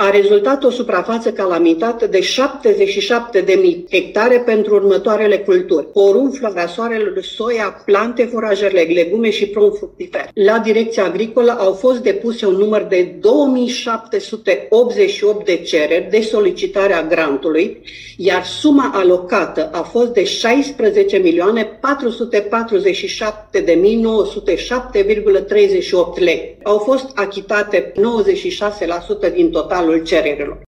A rezultat o suprafață calamitată de 77.000 hectare pentru următoarele culturi: porumb, floarea soarelui, soia, plante forajere, legume și prom fructifer. La Direcția Agricolă au fost depuse un număr de 2788 de cereri de solicitare a grantului, iar suma alocată a fost de 16.447.907,38 lei. Au fost achitate 96% din totalul cererilor.